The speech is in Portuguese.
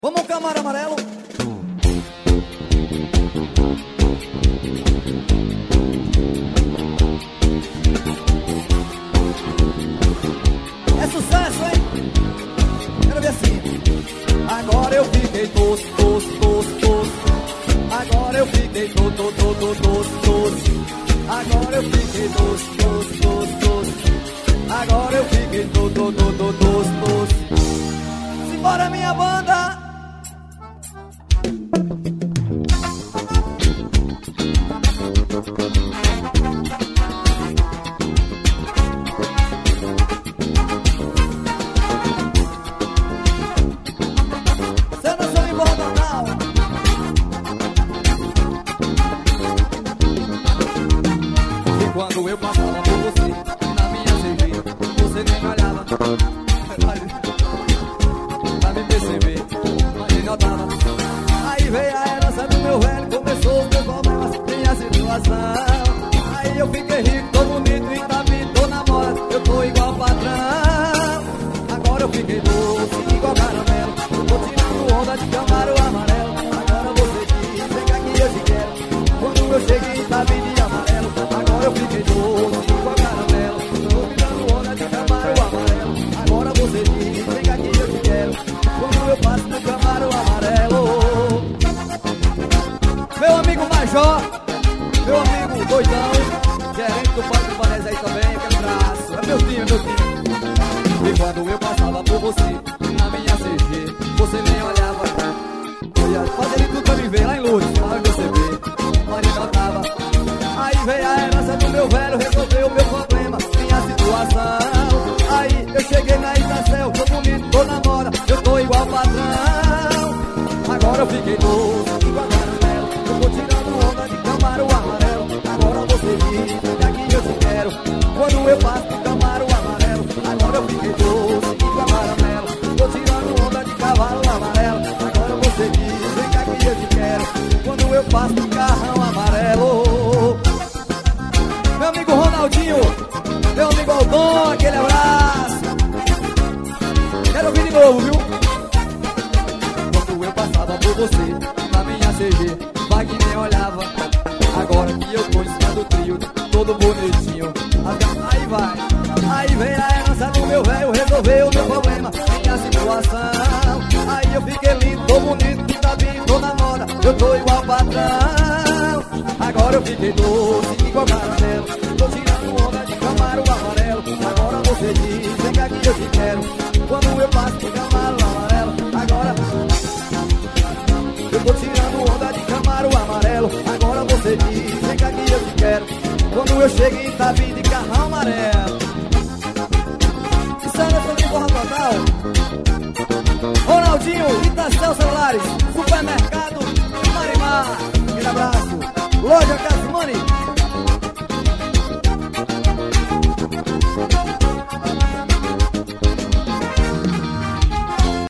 Vamos Camaro Amarelo. É sucesso, hein? Quero ver assim. Agora eu fiquei doce. Agora eu fiquei doce. Agora eu fiquei doce. Agora eu fiquei doce. Simbora minha banda. Quando eu passava por você, na minha CG, você nem me olhava pra me perceber, mas nem notava. Aí veio a herança do meu velho, começou os meus problemas, minha situação. Aí eu fiquei rico, tô bonito, e tá vindo, tô na moda, eu tô igual patrão. Agora eu fiquei doce, igual caramelo, tô tirando onda de Camaro Amarelo. Agora você diz, vem cá que eu te quero, quando eu cheguei tá vindo de amarelo. Agora eu fiquei doce, igual caramelo, tô virando onda de Camaro Amarelo. Agora você diz, vem cá que eu te quero, quando eu passo no Camaro Amarelo. Meu amigo Major, meu amigo Doidão, gerente do Parque do Panés aí também, aquele abraço. É meu time. E quando eu passava por você, na minha CG, você nem olhava. Eu ia fazer de tudo pra me ver lá em Lourdes, lá onde você vê, mas nem notava. Aí veio a herança do meu velho, resolveu o meu problema, minha situação. Aí eu cheguei na Itacel, tô bonito, tô na moda, eu tô igual patrão. Agora eu fiquei doce, igual caramelo, eu tô tirando onda de Camaro Amarelo. Agora você diz, daqui eu te quero, quando eu passo no Camaro Amarelo. Agora eu fiquei doce, igual caramelo, tô tirando onda de cavalo amarelo. Agora você diz, vem cá que eu te quero, quando eu passo no carrão amarelo. Meu amigo Ronaldinho, meu amigo Aldon, aquele abraço. Quero ouvir de novo, viu? Quando eu passava por você, na minha CG, Wagner olhava. Agora que eu tô em cima do trio, todo bonitinho, aí vai. Aí vem a herança do meu velho, resolveu o meu problema, minha situação. Aí eu fiquei lindo, tô bonito, tá vindo, tô na moda, eu tô igual patrão. Agora eu fiquei doce, igual caramelo, tô tirando onda de Camaro Amarelo. Agora você diz, vem cá que eu te quero, quando eu passo no Camaro Amarelo. Agora eu tô tirando onda de Camaro Amarelo. Agora você diz, vem cá que eu te quero, quando eu chego em Itabi de carrão amarelo. Isso é nessa de Borra Total. Ronaldinho, Itacel Celulares, Supermercado Marimar, aquele abraço. Loja Casimani,